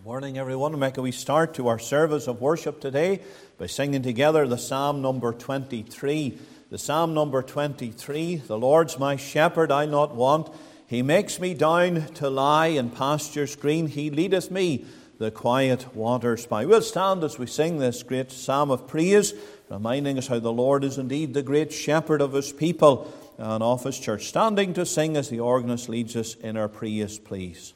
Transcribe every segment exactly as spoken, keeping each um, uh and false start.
Good morning, everyone. Make we start to our service of worship today by singing together the Psalm number twenty-three. The Psalm number twenty-three, the Lord's my shepherd, I'll not want. He makes me down to lie in pastures green. He leadeth me the quiet waters by. We'll stand as we sing this great psalm of praise, reminding us how the Lord is indeed the great shepherd of his people and of his church. Standing to sing as the organist leads us in our praise, please.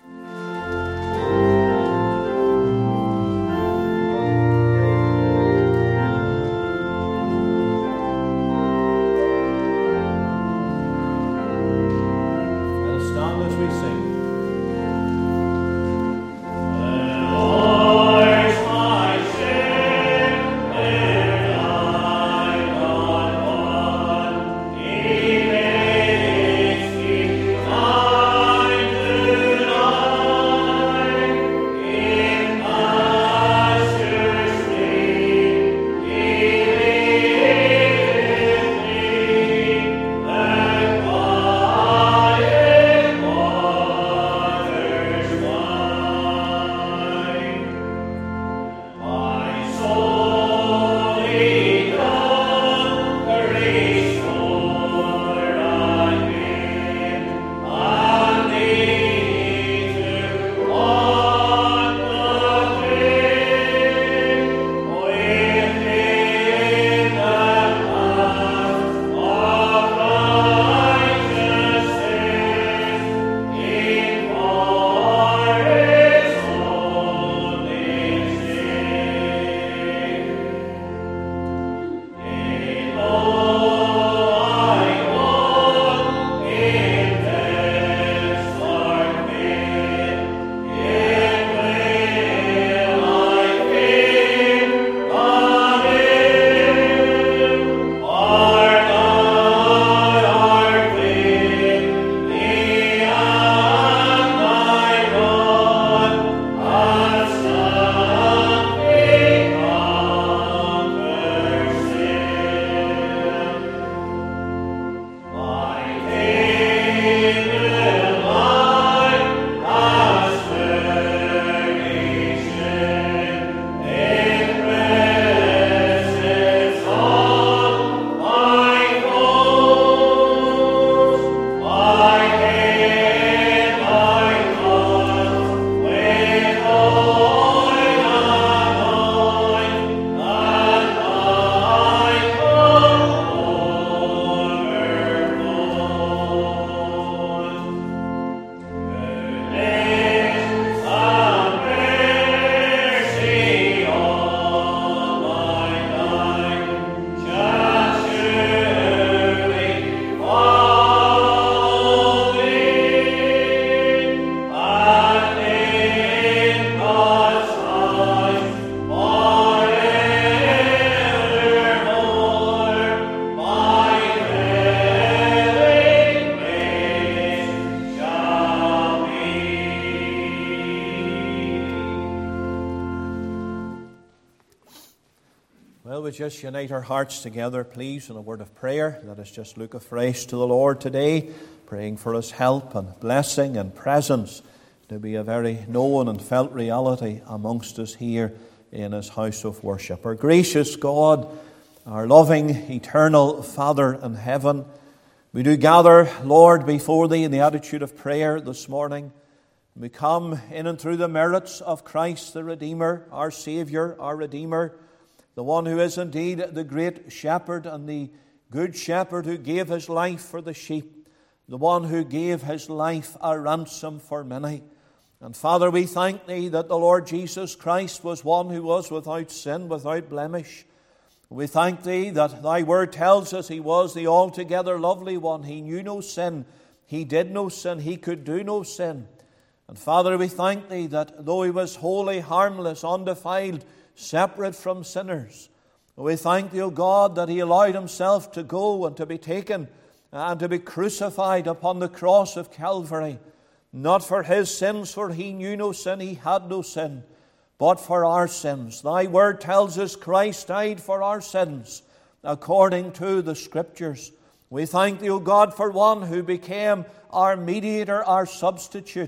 Just unite our hearts together, please, in a word of prayer. Let us just look afresh to the Lord today, praying for his help and blessing and presence to be a very known and felt reality amongst us here in his house of worship. Our gracious God, our loving, eternal Father in heaven, we do gather, Lord, before thee in the attitude of prayer this morning. We come in and through the merits of Christ the Redeemer, our Saviour, our Redeemer, the one who is indeed the great shepherd and the good shepherd who gave his life for the sheep, the one who gave his life a ransom for many. And Father, we thank thee that the Lord Jesus Christ was one who was without sin, without blemish. We thank thee that thy word tells us he was the altogether lovely one. He knew no sin. He did no sin. He could do no sin. And Father, we thank thee that though he was wholly harmless, undefiled, separate from sinners, we thank thee, O God, that he allowed himself to go and to be taken and to be crucified upon the cross of Calvary, not for his sins, for he knew no sin, he had no sin, but for our sins. Thy word tells us Christ died for our sins, according to the Scriptures. We thank thee, O God, for one who became our mediator, our substitute,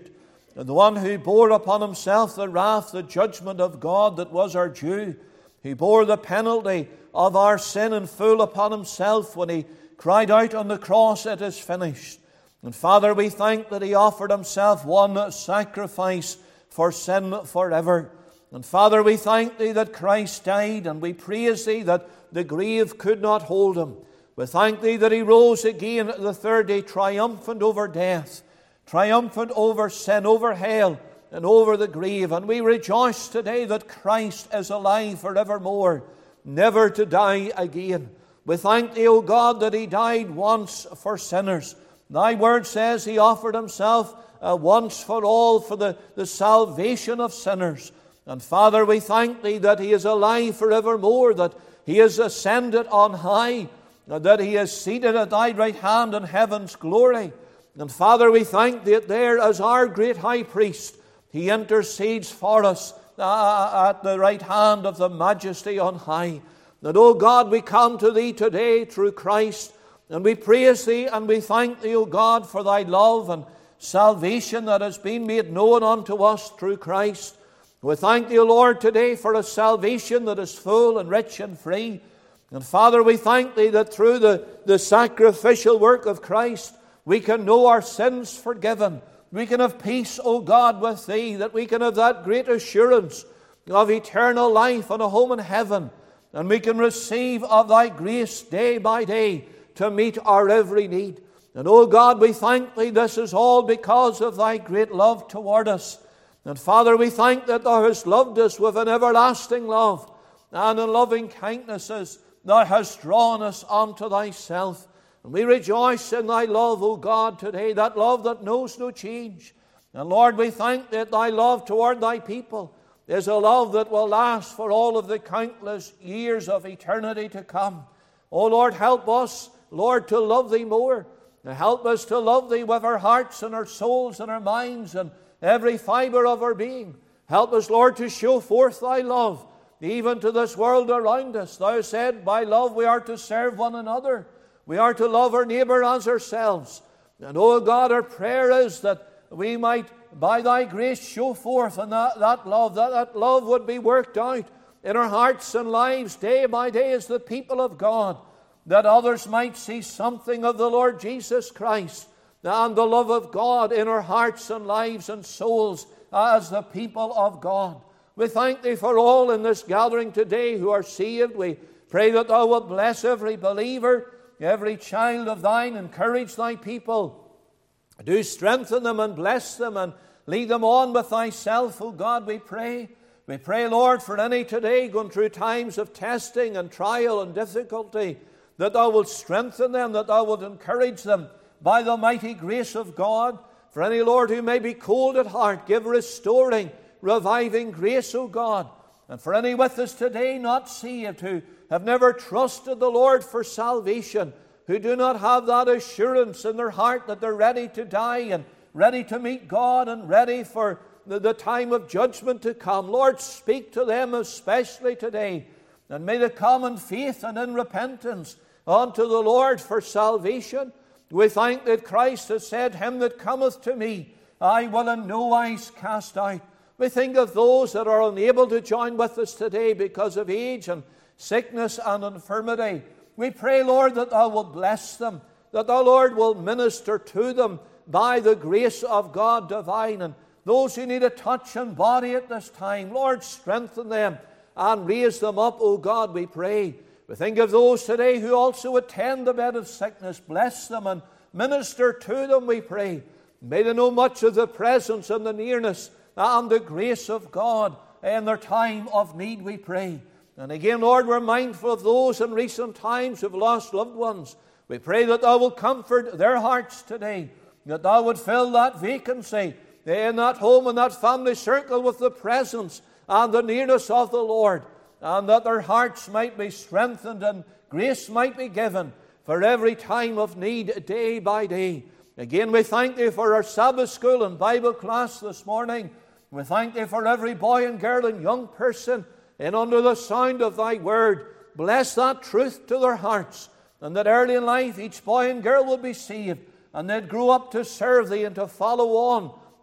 the one who bore upon himself the wrath, the judgment of God that was our due. He bore the penalty of our sin in full upon himself when he cried out on the cross, "It is finished." And Father, we thank that he offered himself one sacrifice for sin forever. And Father, we thank thee that Christ died, and we praise thee that the grave could not hold him. We thank thee that he rose again at the third day, triumphant over death, triumphant over sin, over hell, and over the grave. And we rejoice today that Christ is alive forevermore, never to die again. We thank thee, O God, that he died once for sinners. Thy word says he offered himself uh, once for all for the, the salvation of sinners. And Father, we thank thee that he is alive forevermore, that he is ascended on high, and that he is seated at thy right hand in heaven's glory. And Father, we thank thee that there as our great high priest, he intercedes for us uh, at the right hand of the majesty on high. And, O God, we come to thee today through Christ, and we praise thee and we thank thee, O God, for thy love and salvation that has been made known unto us through Christ. We thank thee, O Lord, today for a salvation that is full and rich and free. And Father, we thank thee that through the, the sacrificial work of Christ, we can know our sins forgiven. We can have peace, O God, with thee, that we can have that great assurance of eternal life and a home in heaven. And we can receive of thy grace day by day to meet our every need. And, O God, we thank thee this is all because of thy great love toward us. And Father, we thank that thou hast loved us with an everlasting love, and in loving kindnesses thou hast drawn us unto thyself. And we rejoice in thy love, O God, today, that love that knows no change. And Lord, we thank that thy love toward thy people is a love that will last for all of the countless years of eternity to come. O Lord, help us, Lord, to love thee more. And help us to love thee with our hearts and our souls and our minds and every fiber of our being. Help us, Lord, to show forth thy love, even to this world around us. Thou said, by love we are to serve one another. We are to love our neighbor as ourselves. And, O God, our prayer is that we might, by thy grace, show forth and that, that love, that, that love would be worked out in our hearts and lives day by day as the people of God, that others might see something of the Lord Jesus Christ and the love of God in our hearts and lives and souls as the people of God. We thank thee for all in this gathering today who are saved. We pray that thou wilt bless every believer, every child of thine. Encourage thy people. Do strengthen them and bless them and lead them on with thyself, O God, we pray. We pray, Lord, for any today going through times of testing and trial and difficulty, that thou wilt strengthen them, that thou wilt encourage them by the mighty grace of God. For any, Lord, who may be cold at heart, give restoring, reviving grace, O God. And for any with us today not saved, who have never trusted the Lord for salvation, who do not have that assurance in their heart that they're ready to die and ready to meet God and ready for the, the time of judgment to come. Lord, speak to them especially today, and may they come in faith and in repentance unto the Lord for salvation. We thank that Christ has said, him that cometh to me, I will in no wise cast out. We think of those that are unable to join with us today because of age and sickness and infirmity. We pray, Lord, that thou wilt bless them, that thou, Lord, will minister to them by the grace of God divine. And those who need a touch and body at this time, Lord, strengthen them and raise them up, O God, we pray. We think of those today who also attend the bed of sickness. Bless them and minister to them, we pray. May they know much of the presence and the nearness and the grace of God in their time of need, we pray. And again, Lord, we're mindful of those in recent times who have lost loved ones. We pray that thou wilt comfort their hearts today, that thou would fill that vacancy in that home and that family circle with the presence and the nearness of the Lord, and that their hearts might be strengthened and grace might be given for every time of need day by day. Again, we thank thee for our Sabbath school and Bible class this morning. We thank thee for every boy and girl and young person in under the sound of thy word. Bless that truth to their hearts, and that early in life each boy and girl will be saved, and they'd grow up to serve thee and to follow on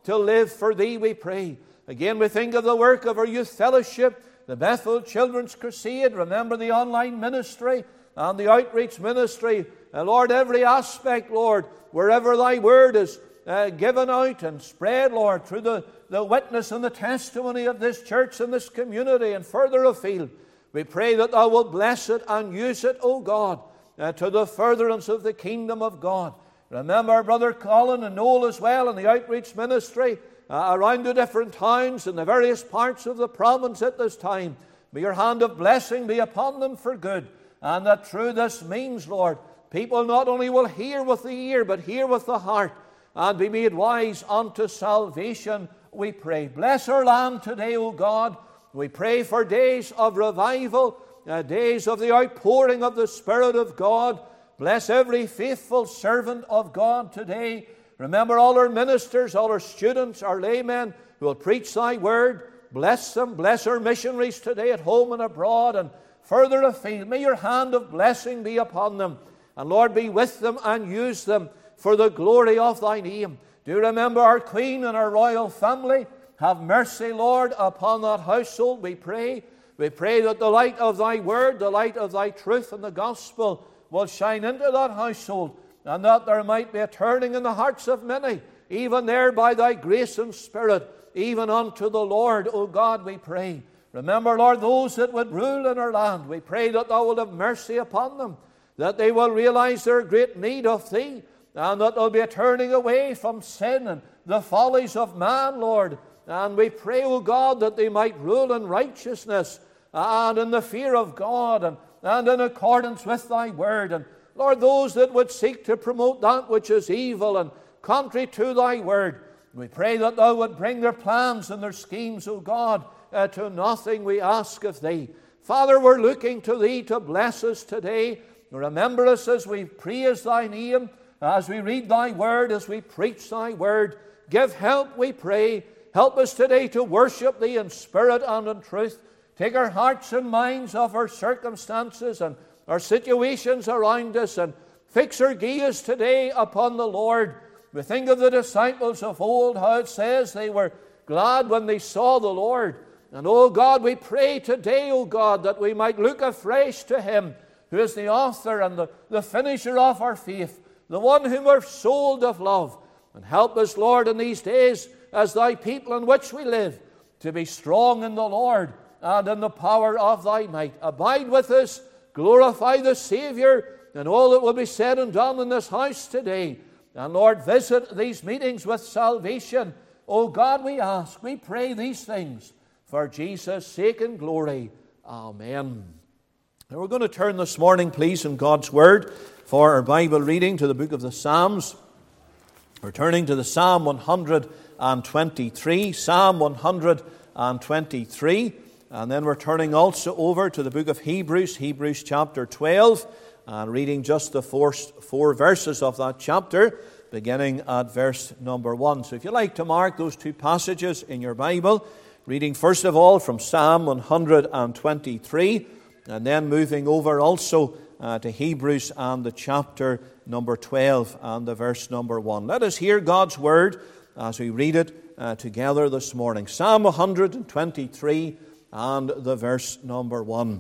to live for Thee, we pray. Again, we think of the work of our youth fellowship, the Bethel Children's Crusade. Remember the online ministry and the outreach ministry. Uh, Lord, every aspect, Lord, wherever Thy word is uh, given out and spread, Lord, through the, the witness and the testimony of this church and this community and further afield, we pray that Thou wilt bless it and use it, O God, uh, to the furtherance of the kingdom of God. Remember our brother Colin and Noel as well in the outreach ministry uh, around the different towns and the various parts of the province at this time. May Your hand of blessing be upon them for good, and that through this means, Lord, people not only will hear with the ear, but hear with the heart, and be made wise unto salvation, we pray. Bless our land today, O God. We pray for days of revival, uh, days of the outpouring of the Spirit of God. Bless every faithful servant of God today. Remember all our ministers, all our students, our laymen who will preach Thy word. Bless them. Bless our missionaries today at home and abroad and further afield. May Your hand of blessing be upon them. And Lord, be with them and use them for the glory of Thy name. Do remember our Queen and our royal family. Have mercy, Lord, upon that household, we pray. We pray that the light of Thy word, the light of Thy truth and the gospel will shine into that household, and that there might be a turning in the hearts of many, even there by Thy grace and Spirit, even unto the Lord, O God, we pray. Remember, Lord, those that would rule in our land. We pray that Thou wilt have mercy upon them, that they will realize their great need of Thee, and that there will be a turning away from sin and the follies of man, Lord. And we pray, O God, that they might rule in righteousness and in the fear of God and, and in accordance with Thy word. And Lord, those that would seek to promote that which is evil and contrary to Thy word, we pray that Thou would bring their plans and their schemes, O God, uh, to nothing, we ask of Thee. Father, we're looking to Thee to bless us today. Remember us as we praise Thy name, as we read Thy word, as we preach Thy word. Give help, we pray. Help us today to worship Thee in spirit and in truth. Take our hearts and minds off our circumstances and our situations around us, and fix our gaze today upon the Lord. We think of the disciples of old, how it says they were glad when they saw the Lord. And, oh God, we pray today, oh God, that we might look afresh to Him who is the author and the, the finisher of our faith, the one whom we're sold of love. And help us, Lord, in these days as Thy people in which we live, to be strong in the Lord and in the power of Thy might. Abide with us, glorify the Savior, and all that will be said and done in this house today. And Lord, visit these meetings with salvation. O God, we ask, we pray these things for Jesus' sake and glory. Amen. Now we're going to turn this morning, please, in God's Word for our Bible reading to the book of the Psalms. We're turning to the Psalm one hundred twenty-three, Psalm one hundred twenty-three, and then we're turning also over to the book of Hebrews, Hebrews chapter twelve, and reading just the first four verses of that chapter, beginning at verse number one. So if you like to mark those two passages in your Bible, reading first of all from Psalm one hundred twenty-three, and then moving over also uh, to Hebrews and the chapter number twelve and the verse number one. Let us hear God's word as we read it uh, together this morning. Psalm one hundred twenty-three and the verse number one.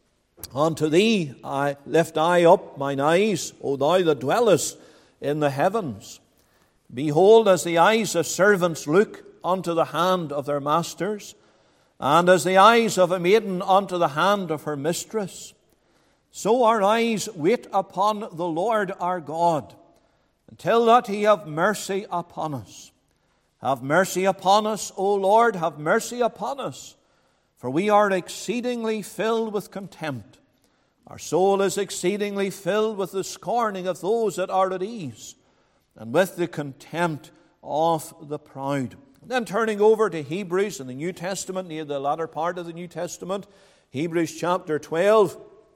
Unto Thee I lift I up mine eyes, O Thou that dwellest in the heavens. Behold, as the eyes of servants look unto the hand of their masters, and as the eyes of a maiden unto the hand of her mistress, so our eyes wait upon the Lord our God, until that He have mercy upon us. Have mercy upon us, O Lord, have mercy upon us, for we are exceedingly filled with contempt. Our soul is exceedingly filled with the scorning of those that are at ease, and with the contempt of the proud. And then turning over to Hebrews in the New Testament, near the latter part of the New Testament, Hebrews chapter twelve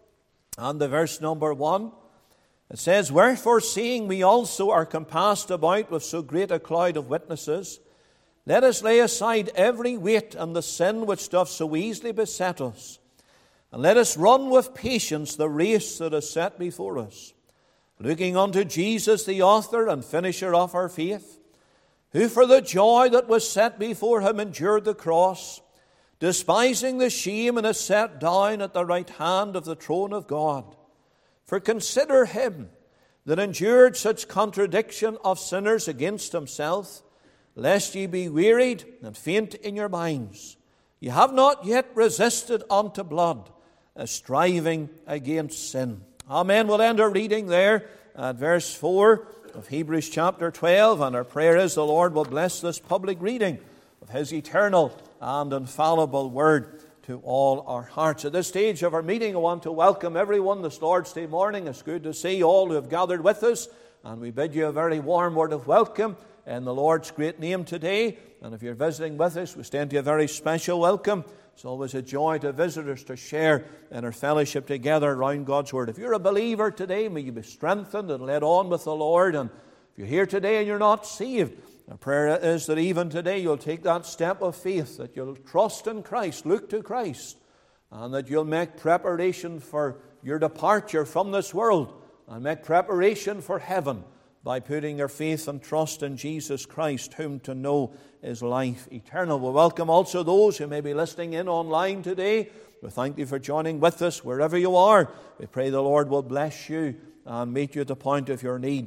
and the verse number one. It says, Wherefore, seeing we also are compassed about with so great a cloud of witnesses, let us lay aside every weight and the sin which doth so easily beset us, and let us run with patience the race that is set before us, looking unto Jesus, the author and finisher of our faith, who for the joy that was set before him endured the cross, despising the shame, and is set down at the right hand of the throne of God. For consider him that endured such contradiction of sinners against himself, lest ye be wearied and faint in your minds. Ye have not yet resisted unto blood, as striving against sin. Amen. We'll end our reading there at verse four of Hebrews chapter twelve, and our prayer is the Lord will bless this public reading of his eternal and infallible word to all our hearts. At this stage of our meeting, I want to welcome everyone this Lord's Day morning. It's good to see all who have gathered with us, and we bid you a very warm word of welcome in the Lord's great name today. And if you're visiting with us, we extend you a very special welcome. It's always a joy to visitors to share in our fellowship together around God's Word. If you're a believer today, may you be strengthened and led on with the Lord. And if you're here today and you're not saved, our prayer is that even today you'll take that step of faith, that you'll trust in Christ, look to Christ, and that you'll make preparation for your departure from this world and make preparation for heaven by putting your faith and trust in Jesus Christ, whom to know is life eternal. We welcome also those who may be listening in online today. We thank you for joining with us wherever you are. We pray the Lord will bless you and meet you at the point of your need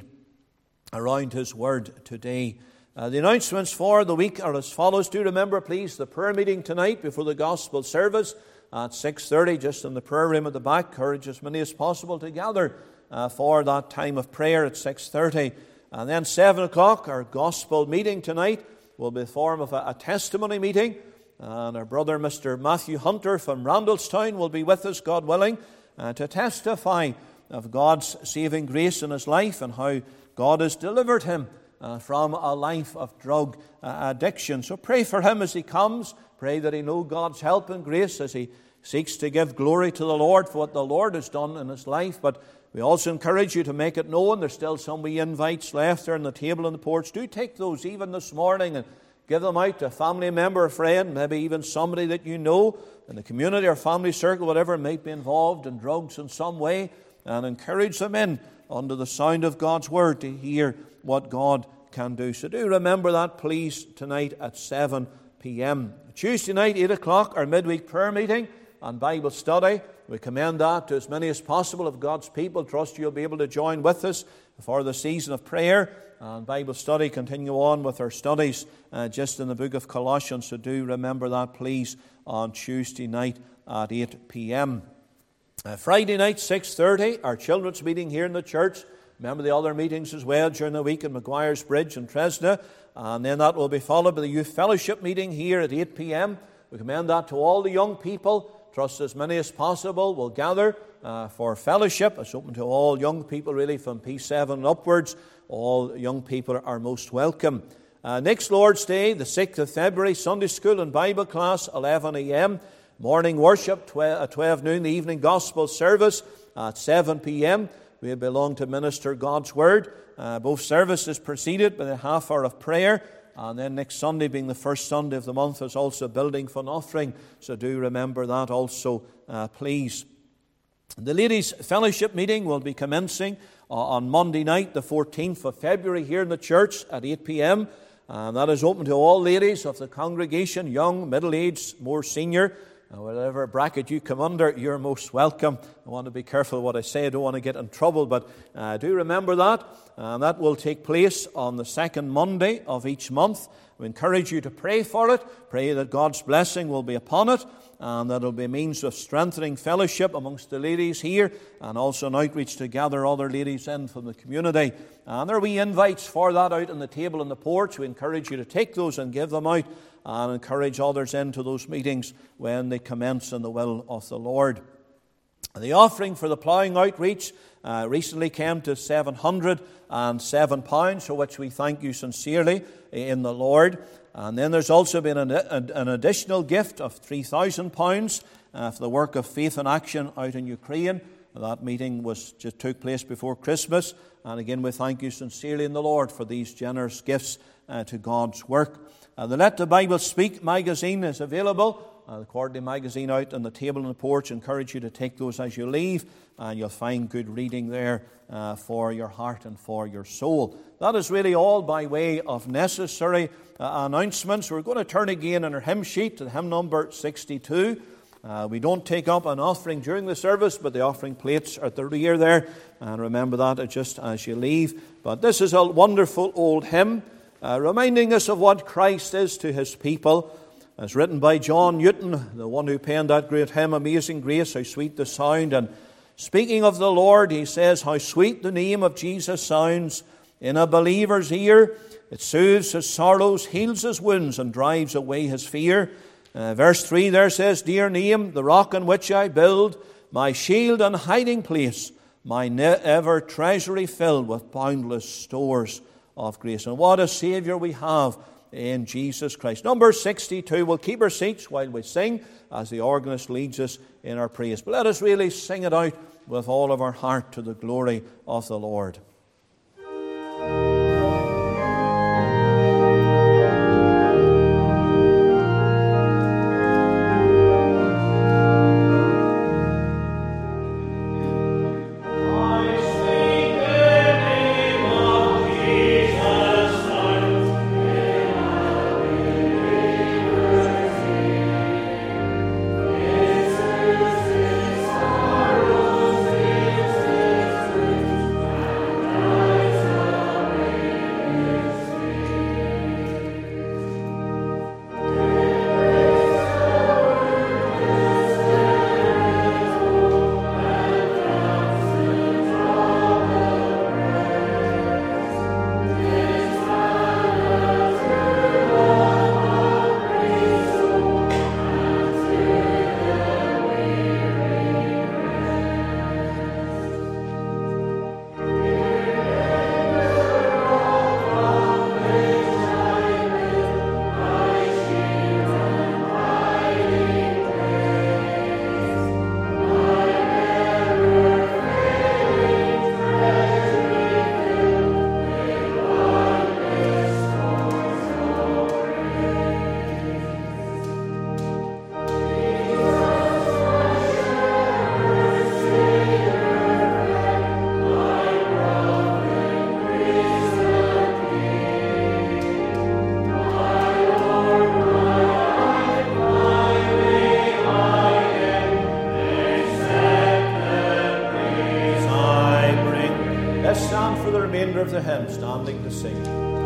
around His Word today. Uh, the announcements for the week are as follows. Do remember, please, the prayer meeting tonight before the gospel service at six thirty, just in the prayer room at the back. Encourage as many as possible to gather Uh, for that time of prayer at six thirty. And then seven o'clock, our gospel meeting tonight will be the form of a, a testimony meeting. And our brother, Mister Matthew Hunter from Randallstown, will be with us, God willing, uh, to testify of God's saving grace in his life and how God has delivered him uh, from a life of drug uh, addiction. So pray for him as he comes. Pray that he know God's help and grace as he seeks to give glory to the Lord for what the Lord has done in his life. But we also encourage you to make it known. There's still some wee invites left there on the table on the porch. Do take those even this morning and give them out to a family member, a friend, maybe even somebody that you know in the community or family circle, whatever, might be involved in drugs in some way, and encourage them in under the sound of God's Word to hear what God can do. So do remember that, please, tonight at seven p.m. Tuesday night, eight o'clock, our midweek prayer meeting and Bible study. We commend that to as many as possible of God's people. Trust you'll be able to join with us for the season of prayer and Bible study. Continue on with our studies uh, just in the book of Colossians. So do remember that, please, on Tuesday night at eight p.m. Uh, Friday night, six thirty, our children's meeting here in the church. Remember the other meetings as well during the week in Maguire's Bridge and Tresna. And then that will be followed by the youth fellowship meeting here at eight p.m. We commend that to all the young people. Trust as many as possible will gather uh, for fellowship. It's open to all young people, really, from P seven and upwards. All young people are most welcome. Uh, next Lord's Day, the sixth of February, Sunday school and Bible class, eleven a.m. Morning worship, at twelve noon. The evening gospel service at seven p.m. We belong to minister God's Word. Uh, both services preceded by a half hour of prayer. And then next Sunday, being the first Sunday of the month, is also building fund offering. So do remember that also, uh, please. The ladies' fellowship meeting will be commencing uh, on Monday night, the fourteenth of February, here in the church at eight p.m. And that is open to all ladies of the congregation, young, middle-aged, more senior. Uh, whatever bracket you come under, you're most welcome. I want to be careful what I say. I don't want to get in trouble, but uh, do remember that. And that will take place on the second Monday of each month. We encourage you to pray for it. Pray that God's blessing will be upon it, and that it will be a means of strengthening fellowship amongst the ladies here, and also an outreach to gather other ladies in from the community. And there are wee invites for that out on the table in the porch. We encourage you to take those and give them out, and encourage others into those meetings when they commence in the will of the Lord. The offering for the ploughing outreach uh, recently came to seven hundred seven pounds, for which we thank you sincerely in the Lord. And then there's also been an, an additional gift of three thousand pounds uh, for the work of Faith in Action out in Ukraine. That meeting was just took place before Christmas. And again, we thank you sincerely in the Lord for these generous gifts uh, to God's work. Uh, the Let the Bible Speak magazine is available uh, the quarterly magazine out on the table on the porch. I encourage you to take those as you leave, and you'll find good reading there uh, for your heart and for your soul. That is really all by way of necessary uh, announcements. We're going to turn again in our hymn sheet to hymn number sixty-two. Uh, we don't take up an offering during the service, but the offering plates are at the rear there. And remember that just as you leave. But this is a wonderful old hymn, uh, reminding us of what Christ is to his people. It's written by John Newton, the one who penned that great hymn, Amazing Grace, how sweet the sound. And speaking of the Lord, he says, how sweet the name of Jesus sounds in a believer's ear. It soothes his sorrows, heals his wounds, and drives away his fear. Uh, verse three there says, dear name, the rock on which I build, my shield and hiding place, my ever treasury filled with boundless stores of grace. And what a Saviour we have in Jesus Christ. Number sixty-two. We'll keep our seats while we sing as the organist leads us in our praise. But let us really sing it out with all of our heart to the glory of the Lord. Of the hymn, standing to sing.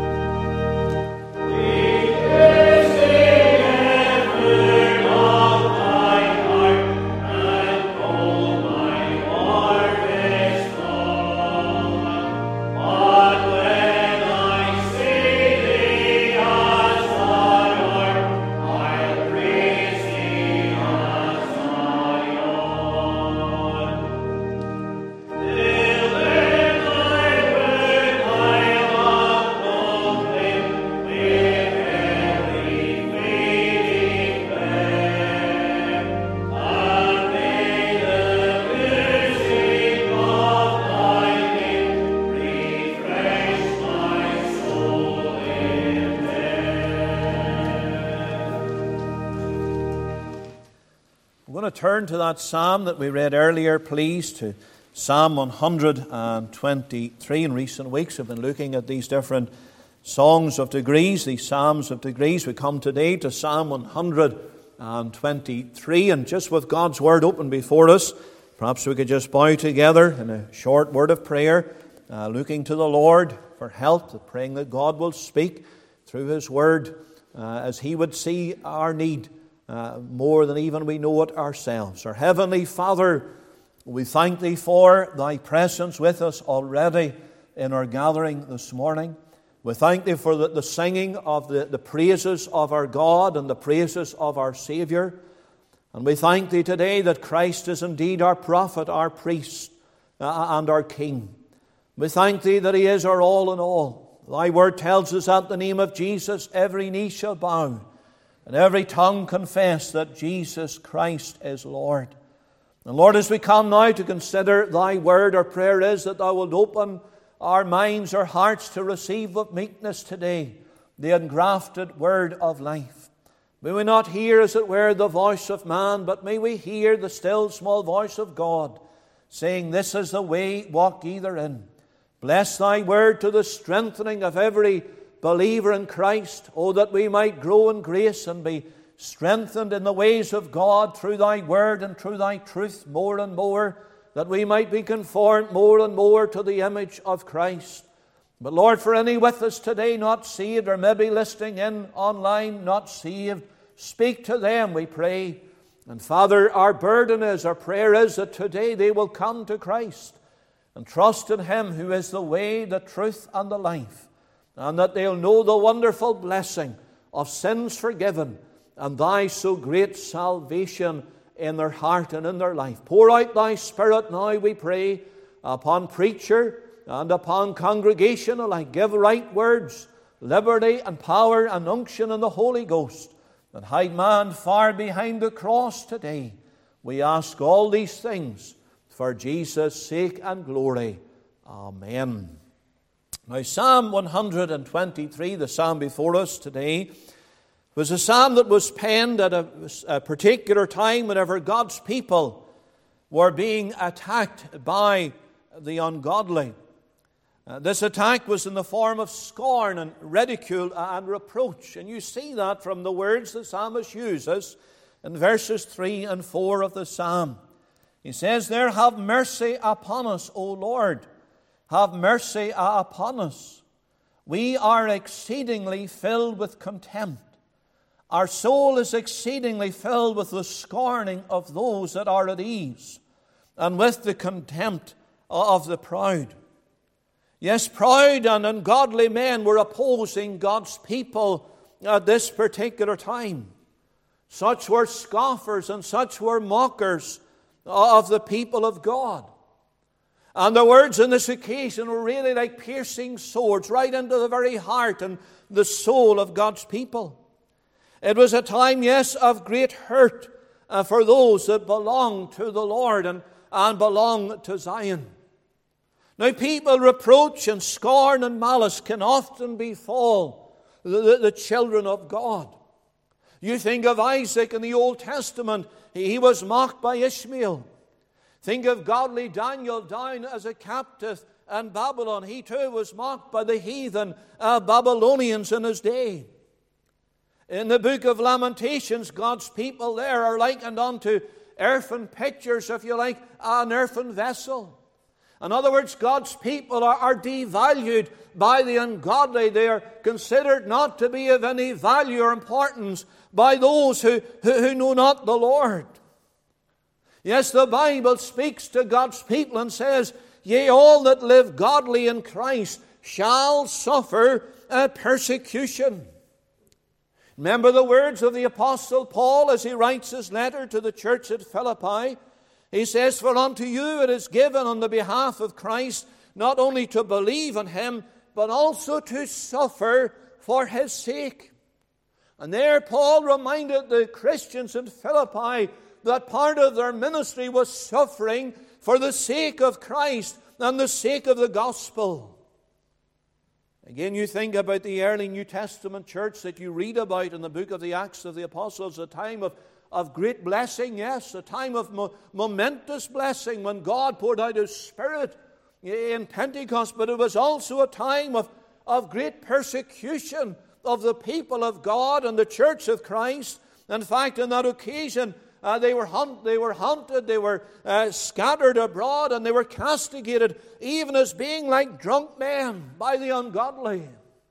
Turn to that psalm that we read earlier, please, to Psalm one hundred twenty-three. In recent weeks, we've been looking at these different songs of degrees, these psalms of degrees. We come today to Psalm one hundred twenty-three, and just with God's word open before us, perhaps we could just bow together in a short word of prayer, uh, looking to the Lord for help, praying that God will speak through his word uh, as he would see our need Uh, more than even we know it ourselves. Our Heavenly Father, we thank Thee for Thy presence with us already in our gathering this morning. We thank Thee for the, the singing of the, the praises of our God and the praises of our Saviour. And we thank Thee today that Christ is indeed our prophet, our priest, uh, and our King. We thank Thee that He is our all in all. Thy word tells us at the name of Jesus every knee shall bow, and every tongue confess that Jesus Christ is Lord. And Lord, as we come now to consider Thy word, our prayer is that Thou wilt open our minds, our hearts to receive with meekness today the engrafted word of life. May we not hear, as it were, the voice of man, but may we hear the still small voice of God, saying, "This is the way, walk ye therein." Bless thy word to the strengthening of every believer in Christ, oh, that we might grow in grace and be strengthened in the ways of God through thy word and through thy truth more and more, that we might be conformed more and more to the image of Christ. But Lord, for any with us today not saved, or maybe listening in online not saved, speak to them, we pray. And Father, our burden is, our prayer is that today they will come to Christ and trust in Him who is the way, the truth, and the life, and that they'll know the wonderful blessing of sins forgiven and thy so great salvation in their heart and in their life. Pour out thy Spirit now, we pray, upon preacher and upon congregation alike. Give right words, liberty and power and unction in the Holy Ghost, and hide man far behind the cross today. We ask all these things for Jesus' sake and glory. Amen. Now, Psalm one hundred twenty-three, the psalm before us today, was a psalm that was penned at a, a particular time whenever God's people were being attacked by the ungodly. Uh, this attack was in the form of scorn and ridicule and reproach. And you see that from the words the psalmist uses in verses three and four of the psalm. He says there, "Have mercy upon us, O Lord. Have mercy upon us. We are exceedingly filled with contempt. Our soul is exceedingly filled with the scorning of those that are at ease, and with the contempt of the proud." Yes, proud and ungodly men were opposing God's people at this particular time. Such were scoffers and such were mockers of the people of God. And the words on this occasion were really like piercing swords right into the very heart and the soul of God's people. It was a time, yes, of great hurt uh, for those that belong to the Lord and, and belong to Zion. Now, people reproach and scorn and malice can often befall the, the, the children of God. You think of Isaac in the Old Testament. He, he was mocked by Ishmael. Think of godly Daniel down as a captive in Babylon. He too was mocked by the heathen uh, Babylonians in his day. In the book of Lamentations, God's people there are likened unto earthen pitchers, if you like, an earthen vessel. In other words, God's people are, are devalued by the ungodly. They are considered not to be of any value or importance by those who, who, who know not the Lord. Yes, the Bible speaks to God's people and says, "Yea, all that live godly in Christ shall suffer a persecution." Remember the words of the Apostle Paul as he writes his letter to the church at Philippi. He says, "For unto you it is given on the behalf of Christ not only to believe in Him, but also to suffer for His sake." And there Paul reminded the Christians in Philippi that part of their ministry was suffering for the sake of Christ and the sake of the gospel. Again, you think about the early New Testament church that you read about in the book of the Acts of the Apostles, a time of Of great blessing, yes, a time of mo- momentous blessing when God poured out His Spirit in Pentecost, but it was also a time of, of great persecution of the people of God and the church of Christ. In fact, on that occasion, uh, they were hunt, they were hunted, they were uh, scattered abroad, and they were castigated, even as being like drunk men by the ungodly.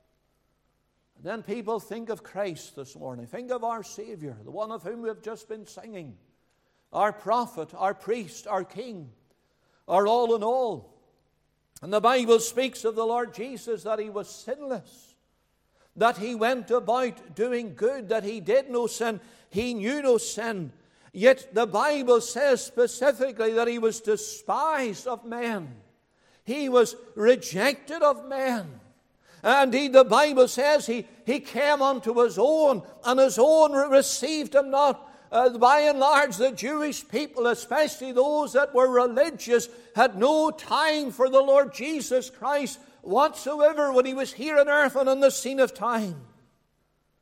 Then people think of Christ this morning. Think of our Savior, the one of whom we have just been singing. Our prophet, our priest, our king, our all in all. And the Bible speaks of the Lord Jesus that He was sinless, that He went about doing good, that He did no sin, He knew no sin. Yet the Bible says specifically that He was despised of men. He was rejected of men. Indeed, the Bible says he, he came unto His own, and His own received Him not. Uh, by and large, the Jewish people, especially those that were religious, had no time for the Lord Jesus Christ whatsoever when He was here on earth and on the scene of time.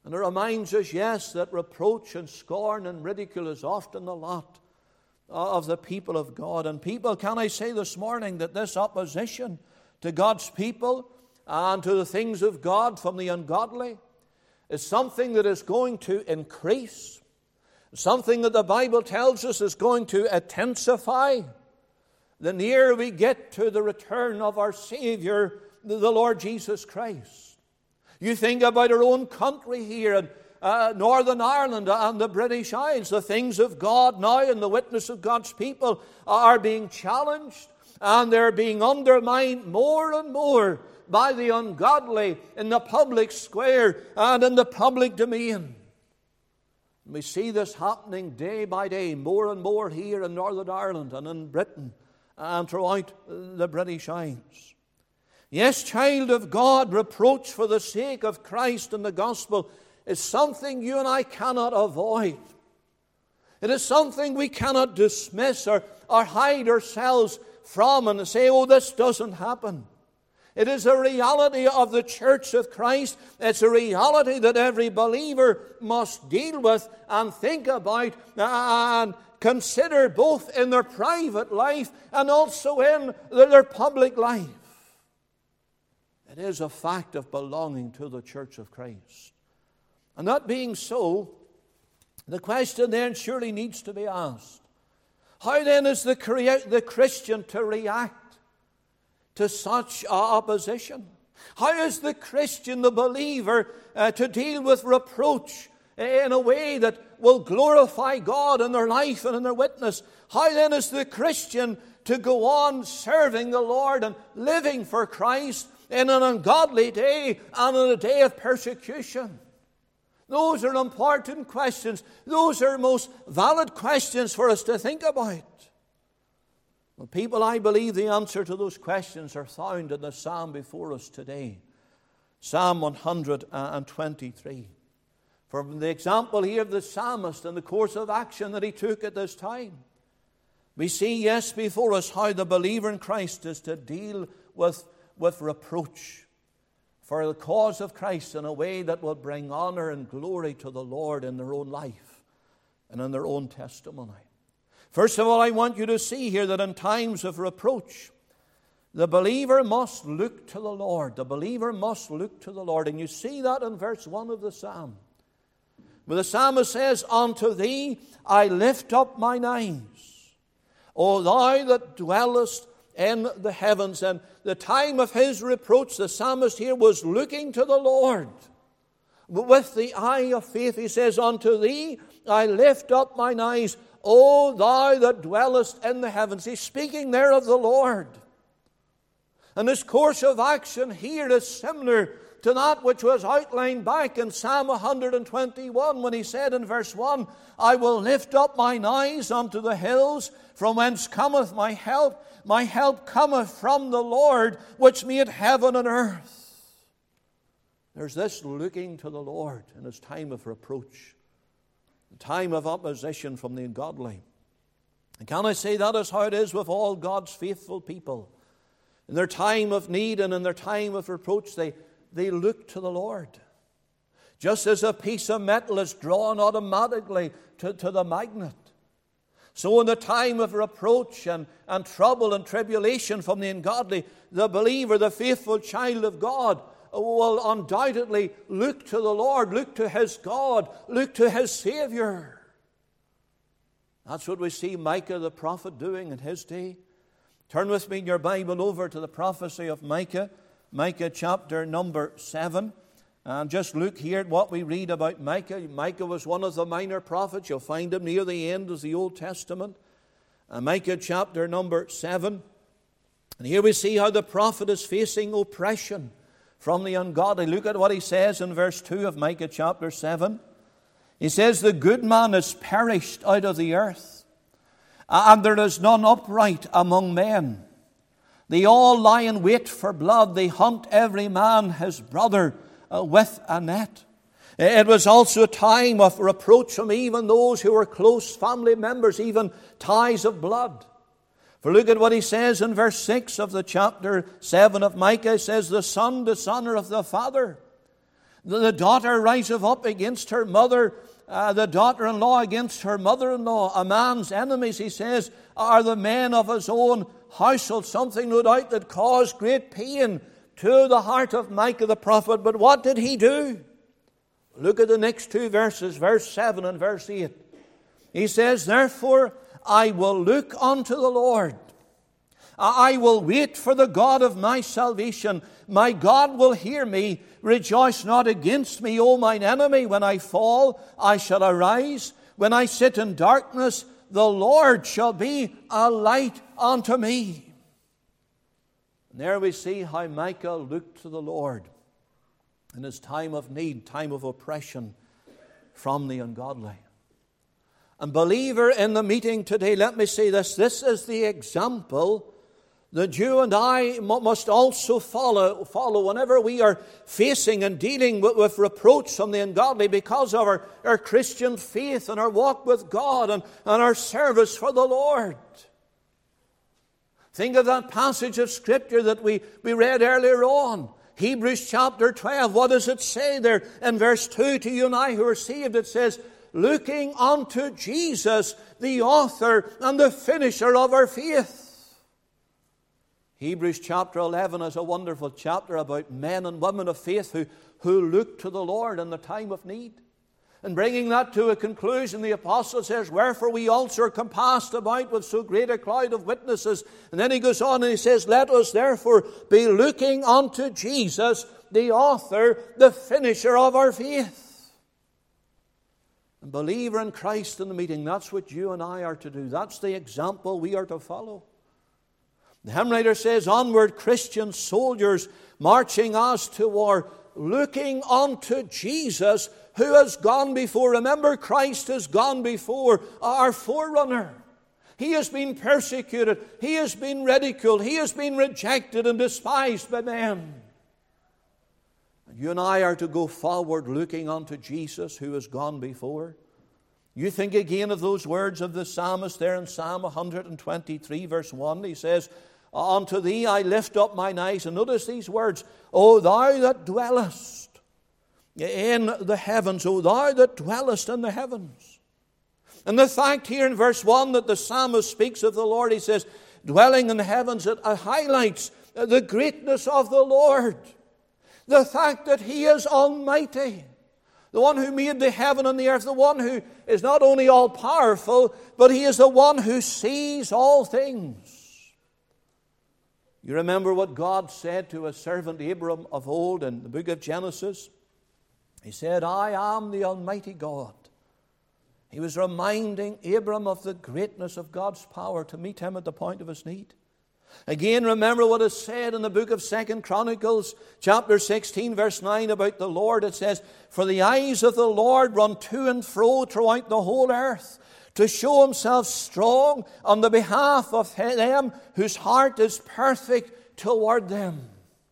And it reminds us, yes, that reproach and scorn and ridicule is often the lot of the people of God. And people, can I say this morning that this opposition to God's people and to the things of God from the ungodly is something that is going to increase, something that the Bible tells us is going to intensify the nearer we get to the return of our Savior, the Lord Jesus Christ. You think about our own country here in uh, Northern Ireland and the British Isles. The things of God now and the witness of God's people are being challenged, and they're being undermined more and more by the ungodly in the public square and in the public domain. We see this happening day by day, more and more here in Northern Ireland and in Britain and throughout the British Isles. Yes, child of God, reproach for the sake of Christ and the gospel is something you and I cannot avoid. It is something we cannot dismiss or, or hide ourselves from and say, oh, this doesn't happen. It is a reality of the church of Christ. It's a reality that every believer must deal with and think about and consider both in their private life and also in their public life. It is a fact of belonging to the church of Christ. And that being so, the question then surely needs to be asked. How then is the, the Christian to react to such opposition? How is the Christian, the believer, uh, to deal with reproach in a way that will glorify God in their life and in their witness? How then is the Christian to go on serving the Lord and living for Christ in an ungodly day and in a day of persecution? Those are important questions. Those are most valid questions for us to think about. Well, people, I believe the answer to those questions are found in the psalm before us today. Psalm one hundred twenty-three. From the example here of the psalmist and the course of action that he took at this time, we see, yes, before us how the believer in Christ is to deal with, with reproach for the cause of Christ in a way that will bring honor and glory to the Lord in their own life and in their own testimony. First of all, I want you to see here that in times of reproach, the believer must look to the Lord. The believer must look to the Lord. And you see that in verse one of the psalm, where the psalmist says, unto thee I lift up mine eyes, O thou that dwellest in the heavens. And the time of his reproach, the psalmist here was looking to the Lord. With the eye of faith, he says, unto thee I lift up mine eyes, O thou that dwellest in the heavens. He's speaking there of the Lord. And this course of action here is similar to that which was outlined back in Psalm one hundred twenty-one when he said in verse one, I will lift up mine eyes unto the hills, from whence cometh my help. My help cometh from the Lord, which made heaven and earth. There's this looking to the Lord in his time of reproach, the time of opposition from the ungodly. And can I say that is how it is with all God's faithful people? In their time of need and in their time of reproach, they, they look to the Lord. Just as a piece of metal is drawn automatically to, to the magnet, so in the time of reproach and, and trouble and tribulation from the ungodly, the believer, the faithful child of God, will undoubtedly look to the Lord, look to his God, look to his Savior. That's what we see Micah the prophet doing in his day. Turn with me in your Bible over to the prophecy of Micah, Micah chapter number seven. And just look here at what we read about Micah. Micah was one of the minor prophets. You'll find him near the end of the Old Testament. And Micah chapter number seven. And here we see how the prophet is facing oppression from the ungodly. Look at what he says in verse two of Micah chapter seven. He says, the good man is perished out of the earth, and there is none upright among men. They all lie in wait for blood. They hunt every man his brother uh, with a net. It was also a time of reproach from even those who were close family members, even ties of blood. For look at what he says in verse six of the chapter seven of Micah. He says, the son dishonoreth the father. The, the daughter riseth up against her mother, uh, the daughter-in-law against her mother-in-law. A man's enemies, he says, are the men of his own household. Something, no doubt, that caused great pain to the heart of Micah the prophet. But what did he do? Look at the next two verses, verse seven and verse eight. He says, therefore I will look unto the Lord. I will wait for the God of my salvation. My God will hear me. Rejoice not against me, O mine enemy. When I fall, I shall arise. When I sit in darkness, the Lord shall be a light unto me. And there we see how Micah looked to the Lord in his time of need, time of oppression from the ungodly. And believer in the meeting today, let me say this. This is the example that you and I must also follow, follow whenever we are facing and dealing with, with reproach from the ungodly because of our, our Christian faith and our walk with God and, and our service for the Lord. Think of that passage of Scripture that we, we read earlier on. Hebrews chapter twelve. What does it say there in verse two to you and I who are saved? It says, looking unto Jesus, the author and the finisher of our faith. Hebrews chapter eleven is a wonderful chapter about men and women of faith who, who look to the Lord in the time of need. And bringing that to a conclusion, the apostle says, wherefore we also are compassed about with so great a cloud of witnesses. And then he goes on and he says, let us therefore be looking unto Jesus, the author, the finisher of our faith. And believer in Christ in the meeting, that's what you and I are to do. That's the example we are to follow. The hymn writer says, onward Christian soldiers marching as to war, looking unto Jesus who has gone before. Remember, Christ has gone before, our forerunner. He has been persecuted. He has been ridiculed. He has been rejected and despised by men. And you and I are to go forward looking unto Jesus who has gone before. You think again of those words of the psalmist there in Psalm one twenty-three verse one. He says, unto thee I lift up mine eyes. And notice these words, O thou that dwellest in the heavens, O thou that dwellest in the heavens. And the fact here in verse one that the psalmist speaks of the Lord, he says, dwelling in the heavens, it highlights the greatness of the Lord. The fact that He is almighty. The one who made the heaven and the earth, the one who is not only all-powerful, but He is the one who sees all things. You remember what God said to His servant Abram of old in the book of Genesis? He said, I am the Almighty God. He was reminding Abram of the greatness of God's power to meet him at the point of his need. Again, remember what is said in the book of Second Chronicles, chapter sixteen, verse nine, about the Lord. It says, for the eyes of the Lord run to and fro throughout the whole earth, to show Himself strong on the behalf of them whose heart is perfect toward them.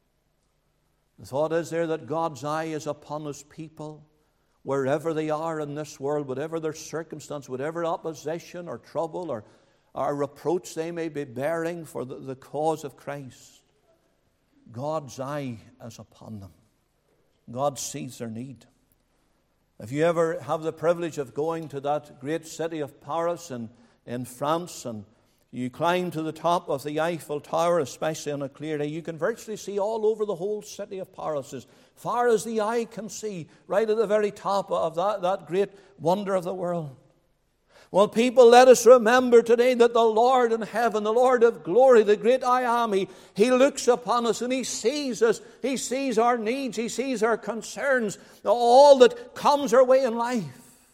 The thought is there that God's eye is upon His people, wherever they are in this world, whatever their circumstance, whatever opposition or trouble or, or reproach they may be bearing for the, the cause of Christ. God's eye is upon them. God sees their need. If you ever have the privilege of going to that great city of Paris in, in France, and you climb to the top of the Eiffel Tower, especially on a clear day, you can virtually see all over the whole city of Paris, as far as the eye can see, right at the very top of that, that great wonder of the world. Well, people, let us remember today that the Lord in heaven, the Lord of glory, the great I Am, He, he looks upon us and He sees us. He sees our needs. He sees our concerns, all that comes our way in life.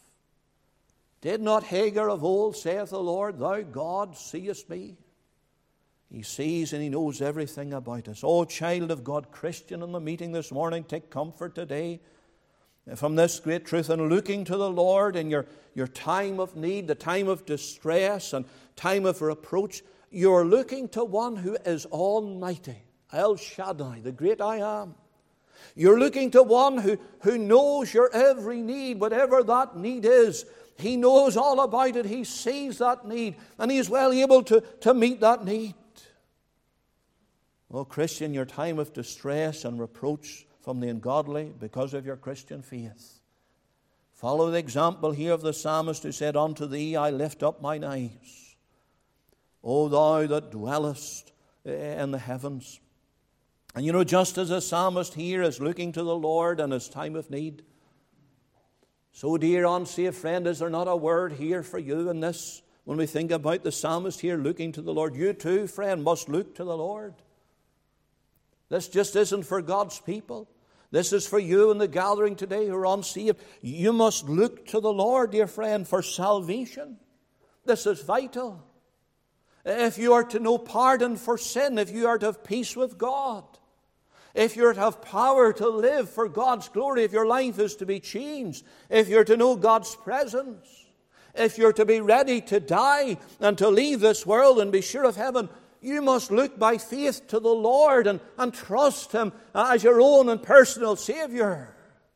Did not Hagar of old, saith the Lord, thou God seest me? He sees and He knows everything about us. Oh, child of God, Christian in the meeting this morning, take comfort today from this great truth, and looking to the Lord in your, your time of need, the time of distress and time of reproach. You're looking to one who is almighty, El Shaddai, the great I Am. You're looking to one who, who knows your every need, whatever that need is. He knows all about it. He sees that need, and He is well able to, to meet that need. Oh, Christian, your time of distress and reproach from the ungodly because of your Christian faith. Follow the example here of the psalmist who said, Unto thee I lift up mine eyes, O thou that dwellest in the heavens. And you know, just as the psalmist here is looking to the Lord in his time of need, so dear unsaved friend, is there not a word here for you in this? When we think about the psalmist here looking to the Lord, you too, friend, must look to the Lord. This just isn't for God's people. This is for you in the gathering today who are unsaved. You must look to the Lord, dear friend, for salvation. This is vital. If you are to know pardon for sin, if you are to have peace with God, if you're to have power to live for God's glory, if your life is to be changed, if you're to know God's presence, if you're to be ready to die and to leave this world and be sure of heaven, you must look by faith to the Lord and, and trust Him as your own and personal Savior.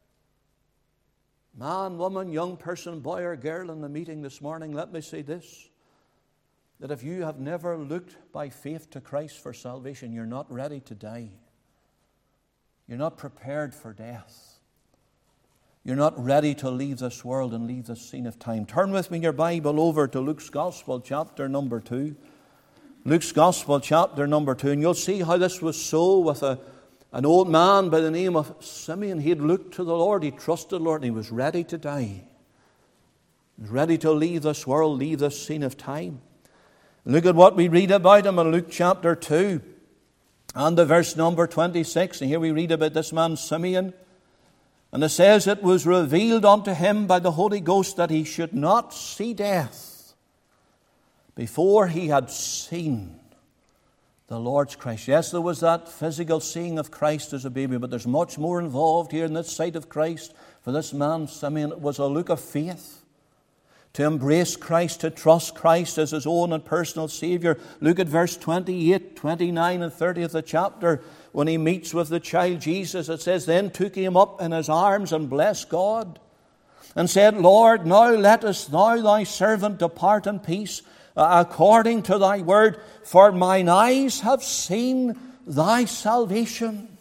Man, woman, young person, boy or girl in the meeting this morning, let me say this, that if you have never looked by faith to Christ for salvation, you're not ready to die. You're not prepared for death. You're not ready to leave this world and leave this scene of time. Turn with me your Bible over to Luke's Gospel, chapter number two. Luke's Gospel, chapter number two. And you'll see how this was so with a, an old man by the name of Simeon. He had looked to the Lord. He trusted the Lord. And he was ready to die. He was ready to leave this world, leave this scene of time. Look at what we read about him in Luke chapter two. And the verse number twenty-six. And here we read about this man Simeon. And it says, It was revealed unto him by the Holy Ghost that he should not see death before he had seen the Lord's Christ. Yes, there was that physical seeing of Christ as a baby, but there's much more involved here in this sight of Christ. For this man Simeon, it was a look of faith. To embrace Christ, to trust Christ as his own and personal Savior. Look at verse twenty-eight, twenty-nine and thirty of the chapter. When he meets with the child Jesus, it says, Then took him up in his arms and blessed God, and said, Lord, now lettest thou thy servant depart in peace, according to thy word, for mine eyes have seen thy salvation.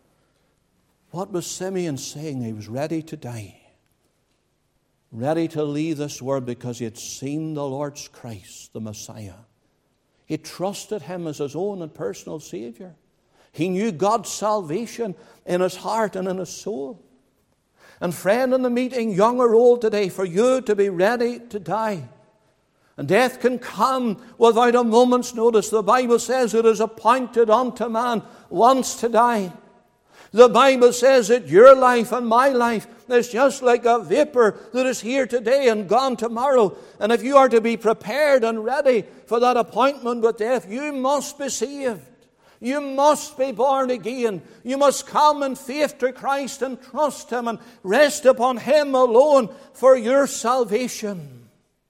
What was Simeon saying? He was ready to die. Ready to leave this world because he had seen the Lord's Christ, the Messiah. He trusted Him as his own and personal Savior. He knew God's salvation in his heart and in his soul. And friend in the meeting, young or old today, for you to be ready to die. And death can come without a moment's notice. The Bible says it is appointed unto man once to die. The Bible says that your life and my life is just like a vapor that is here today and gone tomorrow. And if you are to be prepared and ready for that appointment with death, you must be saved. You must be born again. You must come in faith to Christ and trust Him and rest upon Him alone for your salvation.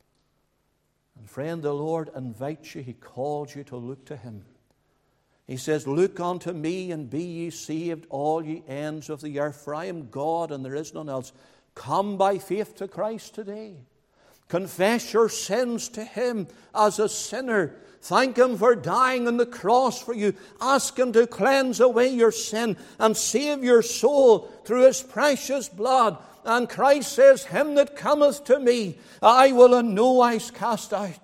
And friend, the Lord invites you. He calls you to look to Him. He says, Look unto me and be ye saved, all ye ends of the earth, for I am God and there is none else. Come by faith to Christ today. Confess your sins to Him as a sinner. Thank Him for dying on the cross for you. Ask Him to cleanse away your sin and save your soul through His precious blood. And Christ says, Him that cometh to me, I will in no wise cast out.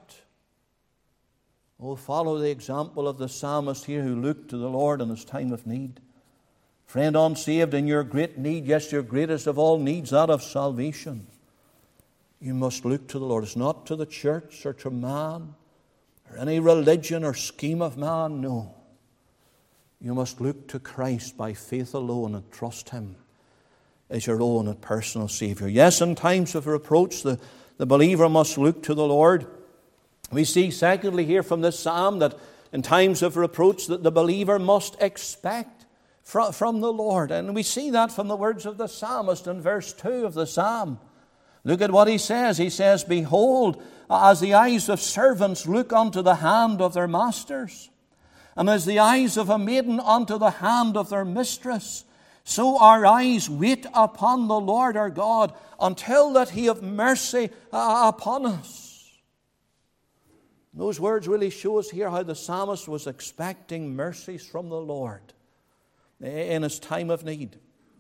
Oh, follow the example of the psalmist here who looked to the Lord in his time of need. Friend, unsaved, in your great need, yes, your greatest of all needs, that of salvation, you must look to the Lord. It's not to the church or to man or any religion or scheme of man, no. You must look to Christ by faith alone and trust Him as your own and personal Savior. Yes, in times of reproach, the, the believer must look to the Lord. We see, secondly, here from this psalm that in times of reproach that the believer must expect from, from the Lord. And we see that from the words of the psalmist in verse two of the psalm. Look at what he says. He says, Behold, as the eyes of servants look unto the hand of their masters, and as the eyes of a maiden unto the hand of their mistress, so our eyes wait upon the Lord our God, until that He have mercy upon us. Those words really show us here how the psalmist was expecting mercies from the Lord in his time of need.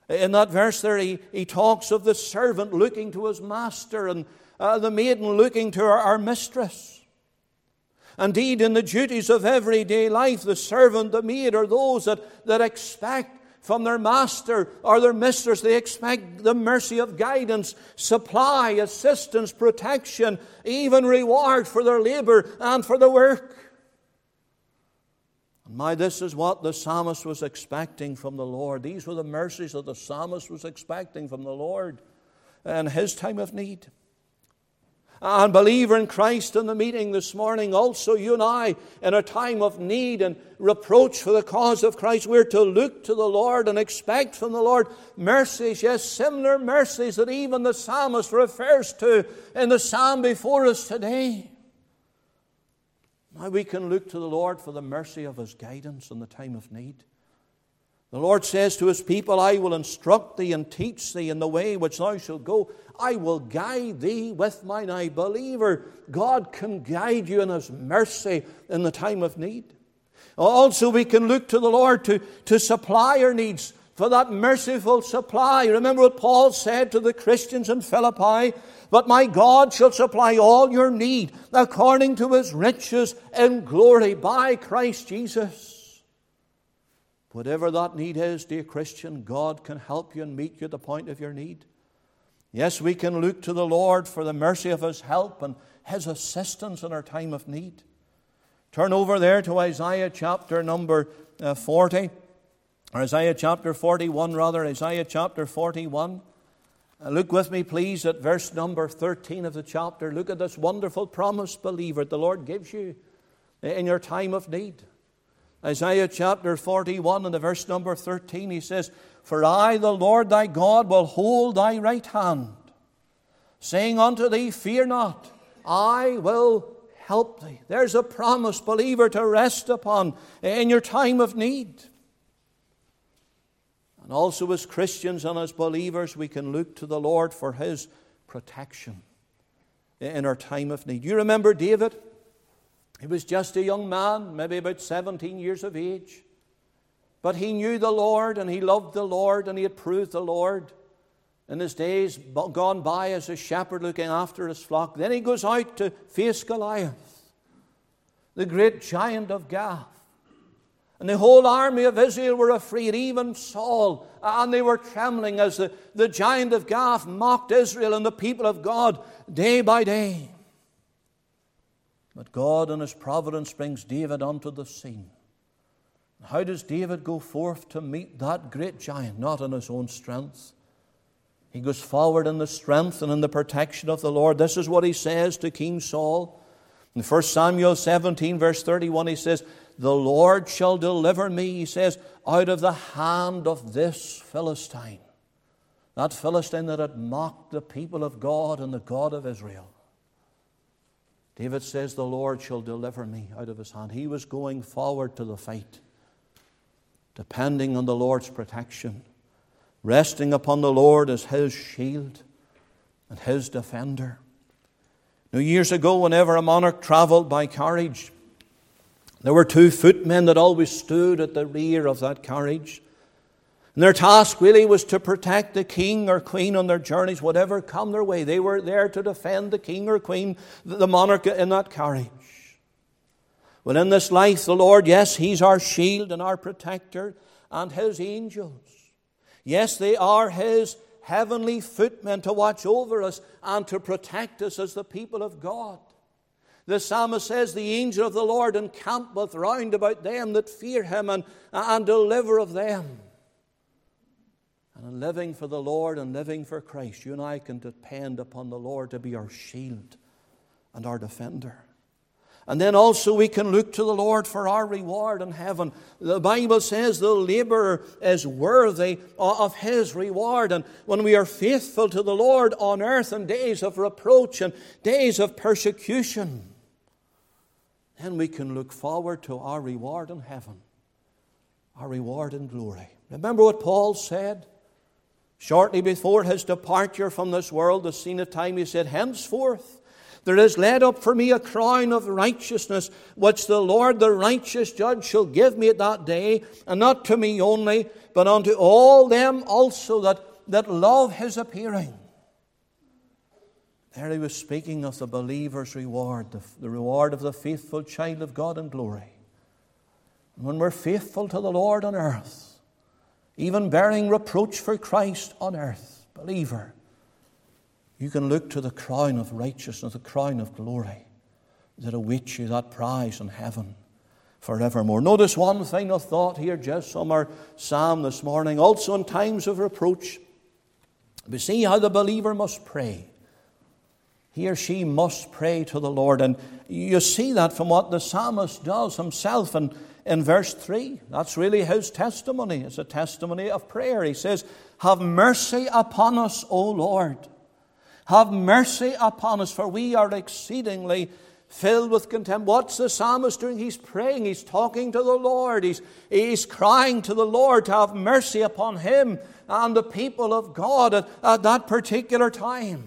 In that verse there, he, he talks of the servant looking to his master and uh, the maiden looking to her, her mistress. Indeed, in the duties of everyday life, the servant, the maid, are those that, that expect from their master or their mistress, they expect the mercy of guidance, supply, assistance, protection, even reward for their labor and for the work. And my, this is what the psalmist was expecting from the Lord. These were the mercies that the psalmist was expecting from the Lord in his time of need. And believer in Christ, in the meeting this morning, also you and I, in a time of need and reproach for the cause of Christ, we're to look to the Lord and expect from the Lord mercies, yes, similar mercies that even the psalmist refers to in the psalm before us today. Now we can look to the Lord for the mercy of His guidance in the time of need. The Lord says to His people, I will instruct thee and teach thee in the way which thou shalt go. I will guide thee with mine eye. Believer, God can guide you in His mercy in the time of need. Also, we can look to the Lord to, to supply our needs, for that merciful supply. Remember what Paul said to the Christians in Philippi, but my God shall supply all your need according to His riches in glory by Christ Jesus. Whatever that need is, dear Christian, God can help you and meet you at the point of your need. Yes, we can look to the Lord for the mercy of His help and His assistance in our time of need. Turn over there to Isaiah chapter number uh, forty, or Isaiah chapter forty-one rather, Isaiah chapter forty-one. Uh, look with me please at verse number thirteen of the chapter. Look at this wonderful promise, believer, the Lord gives you in your time of need. Isaiah chapter forty-one and the verse number thirteen, he says, For I, the Lord thy God, will hold thy right hand, saying unto thee, Fear not, I will help thee. There's a promise, believer, to rest upon in your time of need. And also as Christians and as believers, we can look to the Lord for His protection in our time of need. You remember David? He was just a young man, maybe about seventeen years of age. But he knew the Lord and he loved the Lord and he had proved the Lord in his days gone by as a shepherd looking after his flock. Then he goes out to face Goliath, the great giant of Gath. And the whole army of Israel were afraid, even Saul, and they were trembling as the, the giant of Gath mocked Israel and the people of God day by day. But God in His providence brings David onto the scene. How does David go forth to meet that great giant? Not in his own strength. He goes forward in the strength and in the protection of the Lord. This is what he says to King Saul. In First Samuel seventeen, verse thirty-one, he says, The Lord shall deliver me, he says, out of the hand of this Philistine. That Philistine that had mocked the people of God and the God of Israel. David says, The Lord shall deliver me out of his hand. He was going forward to the fight, depending on the Lord's protection, resting upon the Lord as his shield and his defender. Now, years ago, whenever a monarch travelled by carriage, there were two footmen that always stood at the rear of that carriage. And their task really was to protect the king or queen on their journeys, whatever come their way. They were there to defend the king or queen, the monarch in that carriage. Well, in this life, the Lord, yes, He's our shield and our protector, and His angels. Yes, they are His heavenly footmen to watch over us and to protect us as the people of God. The psalmist says, The angel of the Lord encampeth round about them that fear Him and, and deliver of them. And in living for the Lord and living for Christ, you and I can depend upon the Lord to be our shield and our defender. And then also we can look to the Lord for our reward in heaven. The Bible says the laborer is worthy of his reward. And when we are faithful to the Lord on earth in days of reproach and days of persecution, then we can look forward to our reward in heaven, our reward in glory. Remember what Paul said? Shortly before his departure from this world, the scene of time, he said, Henceforth There is laid up for me a crown of righteousness, which the Lord the righteous judge shall give me at that day, and not to me only, but unto all them also that, that love his appearing. There he was speaking of the believer's reward, the, the reward of the faithful child of God in glory. And when we're faithful to the Lord on earth, even bearing reproach for Christ on earth, believer, you can look to the crown of righteousness, the crown of glory that awaits you, that prize in heaven forevermore. Notice one final thought here just from our psalm this morning. Also in times of reproach, we see how the believer must pray. He or she must pray to the Lord. And you see that from what the psalmist does himself in, in verse three. That's really his testimony. It's a testimony of prayer. He says, have mercy upon us, O Lord. Have mercy upon us, for we are exceedingly filled with contempt. What's the psalmist doing? He's praying. He's talking to the Lord. He's, he's crying to the Lord to have mercy upon him and the people of God at, at that particular time.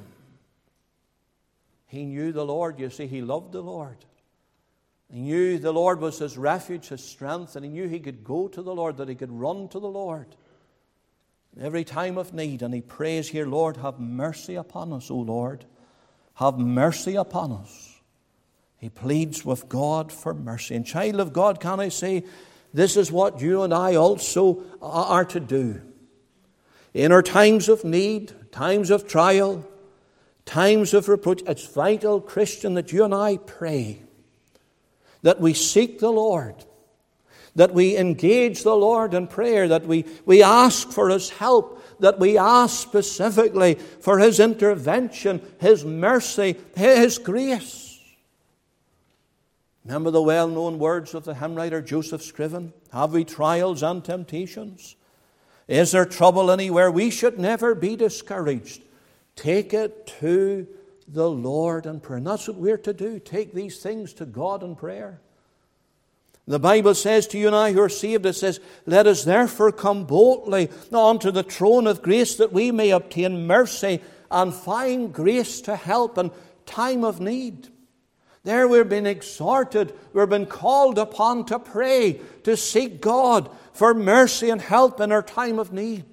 He knew the Lord. You see, he loved the Lord. He knew the Lord was his refuge, his strength, and he knew he could go to the Lord, that he could run to the Lord every time of need. And he prays here, Lord, have mercy upon us, O Lord. Have mercy upon us. He pleads with God for mercy. And child of God, can I say, this is what you and I also are to do. In our times of need, times of trial, times of reproach, it's vital, Christian, that you and I pray, that we seek the Lord, that we engage the Lord in prayer, that we, we ask for his help, that we ask specifically for his intervention, his mercy, his grace. Remember the well-known words of the hymn writer Joseph Scriven? Have we trials and temptations? Is there trouble anywhere? We should never be discouraged. Take it to the Lord in prayer. And that's what we're to do. Take these things to God in prayer. The Bible says to you and I who are saved, it says, let us therefore come boldly unto the throne of grace, that we may obtain mercy and find grace to help in time of need. There we've been exhorted, we've been called upon to pray, to seek God for mercy and help in our time of need.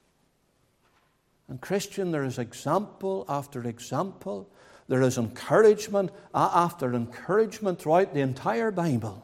And Christian, there is example after example. There is encouragement after encouragement throughout the entire Bible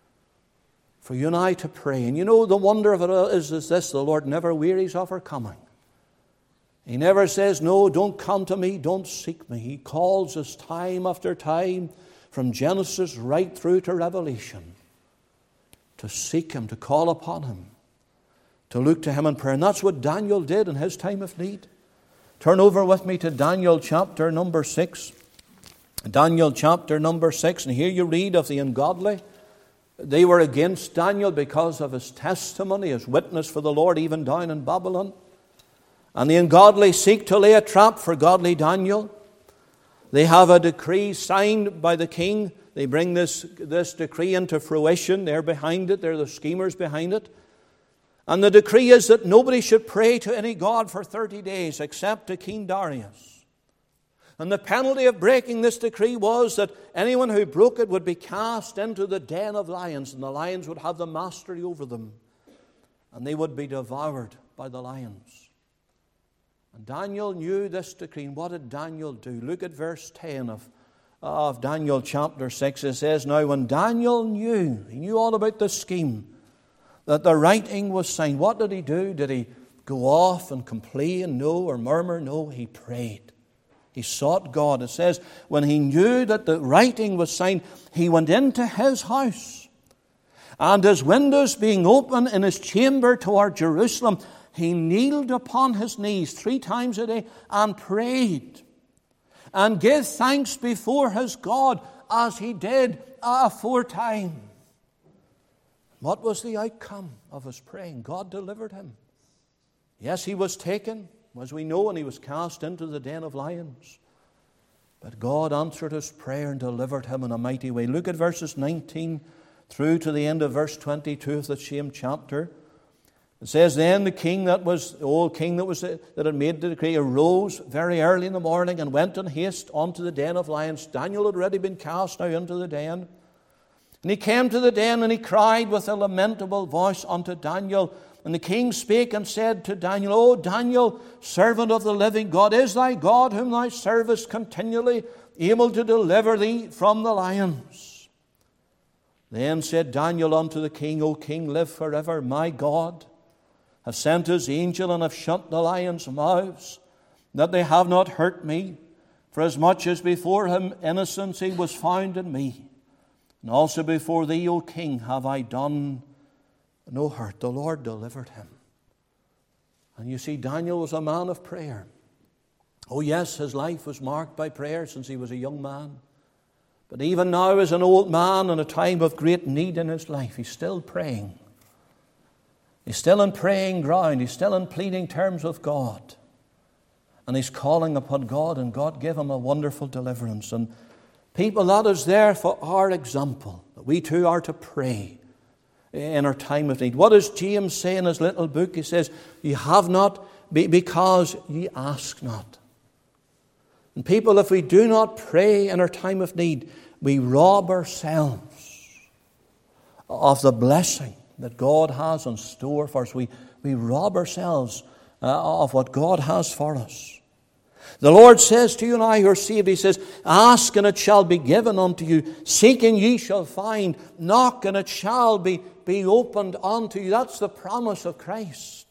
for you and I to pray. And you know, the wonder of it is, is this: the Lord never wearies of our coming. He never says, no, don't come to me, don't seek me. He calls us time after time, from Genesis right through to Revelation, to seek him, to call upon him, to look to him in prayer. And that's what Daniel did in his time of need. Turn over with me to Daniel chapter number six. Daniel chapter number six. And here you read of the ungodly. They were against Daniel because of his testimony, his witness for the Lord, even down in Babylon. And the ungodly seek to lay a trap for godly Daniel. They have a decree signed by the king. They bring this, this decree into fruition. They're behind it. They're the schemers behind it. And the decree is that nobody should pray to any god for thirty days except to King Darius. And the penalty of breaking this decree was that anyone who broke it would be cast into the den of lions, and the lions would have the mastery over them, and they would be devoured by the lions. And Daniel knew this decree. And what did Daniel do? Look at verse ten of, of Daniel chapter six. It says, now when Daniel knew, he knew all about this scheme, that the writing was signed, what did he do? Did he go off and complain? No. Or murmur? No. He prayed. He sought God. It says, when he knew that the writing was signed, he went into his house, and his windows being open in his chamber toward Jerusalem, he kneeled upon his knees three times a day and prayed and gave thanks before his God as he did aforetime. What was the outcome of his praying? God delivered him. Yes, he was taken, as we know, and he was cast into the den of lions. But God answered his prayer and delivered him in a mighty way. Look at verses nineteen through to the end of verse twenty-two of the same chapter. It says then the king that was, the old king that was that had made the decree arose very early in the morning and went in haste unto the den of lions. Daniel had already been cast now into the den. And he came to the den and he cried with a lamentable voice unto Daniel. And the king spake and said to Daniel, O Daniel, servant of the living God, is thy God whom thou servest continually able to deliver thee from the lions? Then said Daniel unto the king, O king, live forever. My God have sent his angel and have shut the lions' mouths, that they have not hurt me, for as much as before him innocency was found in me. And also before thee, O king, have I done no hurt. The Lord delivered him. And you see, Daniel was a man of prayer. Oh yes, his life was marked by prayer since he was a young man. But even now, as an old man in a time of great need in his life, he's still praying. He's still in praying ground. He's still in pleading terms with God. And he's calling upon God, and God gave him a wonderful deliverance. And people, that is there for our example, that we too are to pray in our time of need. What does James say in his little book? He says, you have not because ye ask not. And people, if we do not pray in our time of need, we rob ourselves of the blessing that God has in store for us. We, we rob ourselves uh, of what God has for us. The Lord says to you and I who are saved, He says, ask and it shall be given unto you. Seek and ye shall find. Knock and it shall be, be opened unto you. That's the promise of Christ.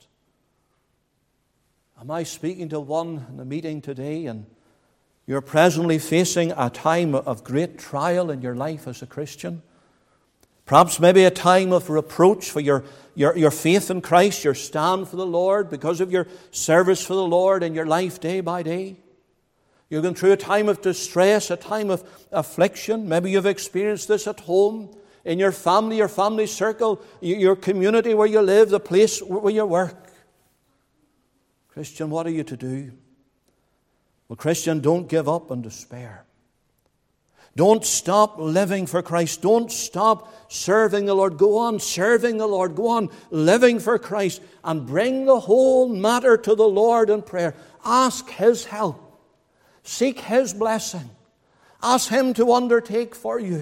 Am I speaking to one in the meeting today, and you're presently facing a time of great trial in your life as a Christian? Perhaps maybe a time of reproach for your, your, your faith in Christ, your stand for the Lord, because of your service for the Lord in your life day by day. You're going through a time of distress, a time of affliction. Maybe you've experienced this at home, in your family, your family circle, your community where you live, the place where you work. Christian, what are you to do? Well, Christian, don't give up and despair. Don't stop living for Christ. Don't stop serving the Lord. Go on serving the Lord. Go on living for Christ, and bring the whole matter to the Lord in prayer. Ask His help. Seek His blessing. Ask Him to undertake for you.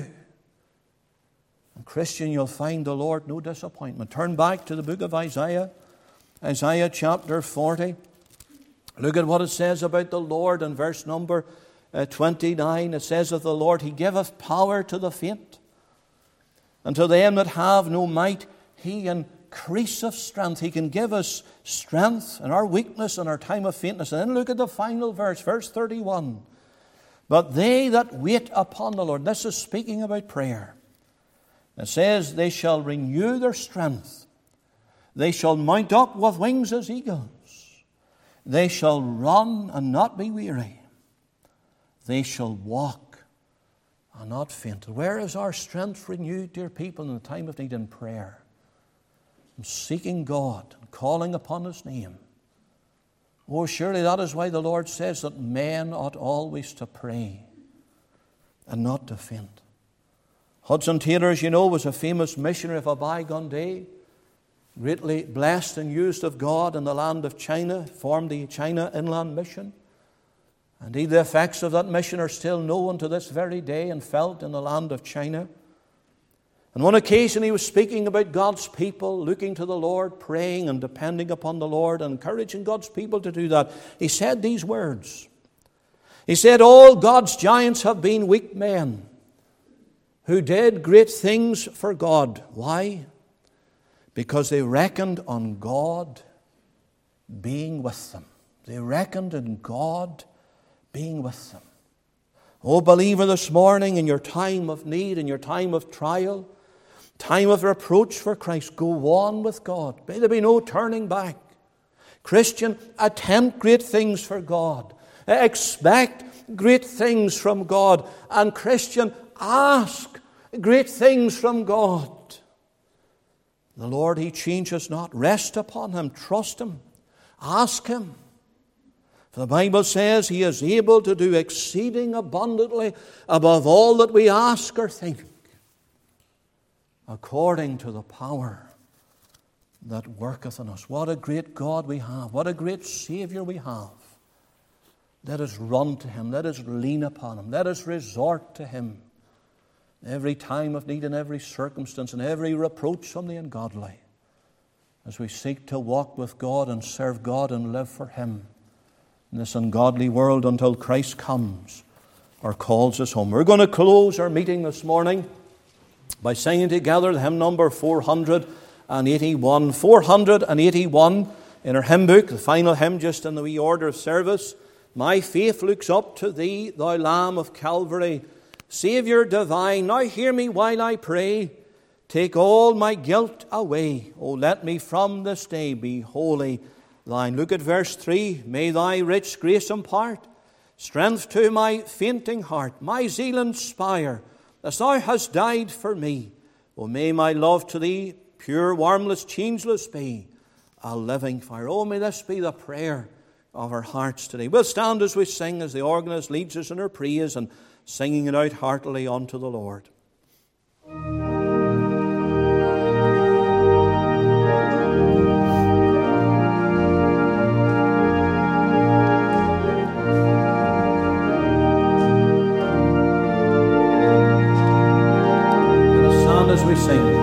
And Christian, you'll find the Lord no disappointment. Turn back to the book of Isaiah. Isaiah chapter forty. Look at what it says about the Lord in verse number uh, twenty-nine. It says of the Lord, He giveth power to the faint, and to them that have no might He increaseth strength. He can give us strength in our weakness and our time of faintness. And then look at the final verse, verse thirty-one. But they that wait upon the Lord, this is speaking about prayer. It says, they shall renew their strength. They shall mount up with wings as eagles. They shall run and not be weary. They shall walk and not faint. Where is our strength renewed, dear people, in the time of need? In prayer. In seeking God and calling upon His name. Oh, surely that is why the Lord says that men ought always to pray and not to faint. Hudson Taylor, as you know, was a famous missionary of a bygone day. Greatly blessed and used of God in the land of China, formed the China Inland Mission. Indeed, the effects of that mission are still known to this very day and felt in the land of China. On one occasion, he was speaking about God's people, looking to the Lord, praying and depending upon the Lord, and encouraging God's people to do that. He said these words. He said, all God's giants have been weak men who did great things for God. Why? Because they reckoned on God being with them. They reckoned on God being with them. Oh, believer, this morning in your time of need, in your time of trial, time of reproach for Christ, go on with God. May there be no turning back. Christian, attempt great things for God. Expect great things from God. And Christian, ask great things from God. The Lord, He changes not. Rest upon Him. Trust Him. Ask Him. For the Bible says He is able to do exceeding abundantly above all that we ask or think, according to the power that worketh in us. What a great God we have. What a great Saviour we have. Let us run to Him. Let us lean upon Him. Let us resort to Him. Every time of need, in every circumstance, and every reproach from the ungodly, as we seek to walk with God and serve God and live for Him in this ungodly world until Christ comes or calls us home. We're going to close our meeting this morning by singing together the hymn number four hundred eighty-one. four hundred eighty-one in our hymn book, the final hymn just in the wee order of service. My faith looks up to Thee, Thou Lamb of Calvary. Saviour divine, now hear me while I pray. Take all my guilt away. Oh, let me from this day be wholly Thine. Look at verse three. May Thy rich grace impart strength to my fainting heart, my zeal inspire, as Thou hast died for me. Oh, may my love to Thee pure, warmless, changeless be, a living fire. Oh, may this be the prayer of our hearts today. We'll stand as we sing, as the organist leads us in our praise and singing it out heartily unto the Lord. Let us stand as we sing.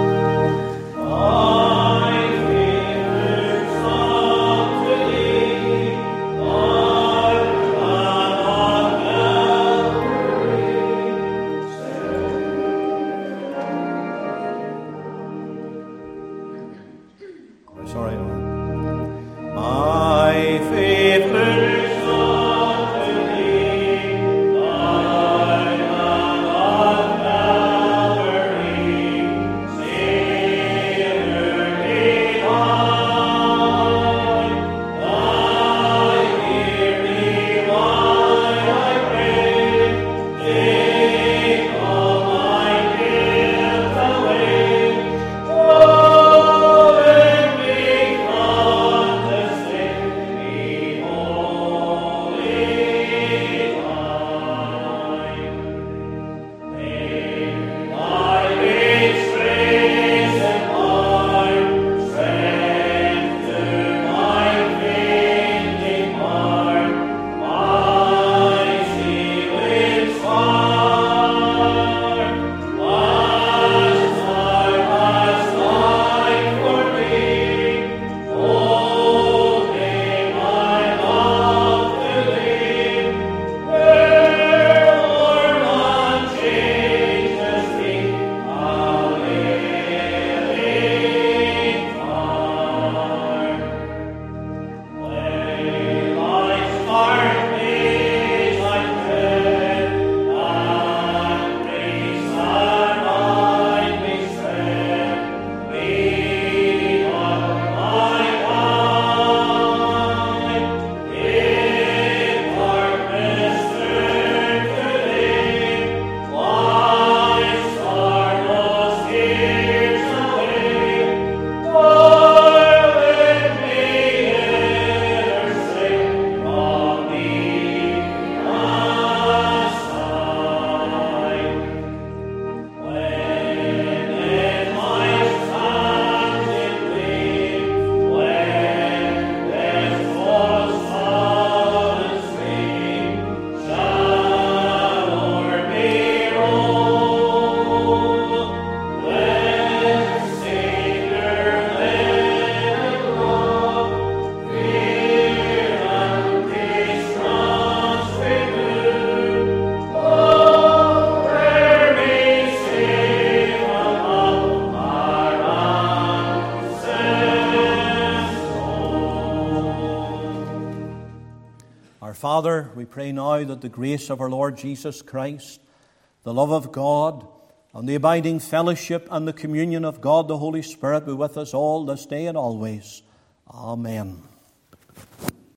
Father, we pray now that the grace of our Lord Jesus Christ, the love of God, and the abiding fellowship and the communion of God the Holy Spirit be with us all this day and always. Amen.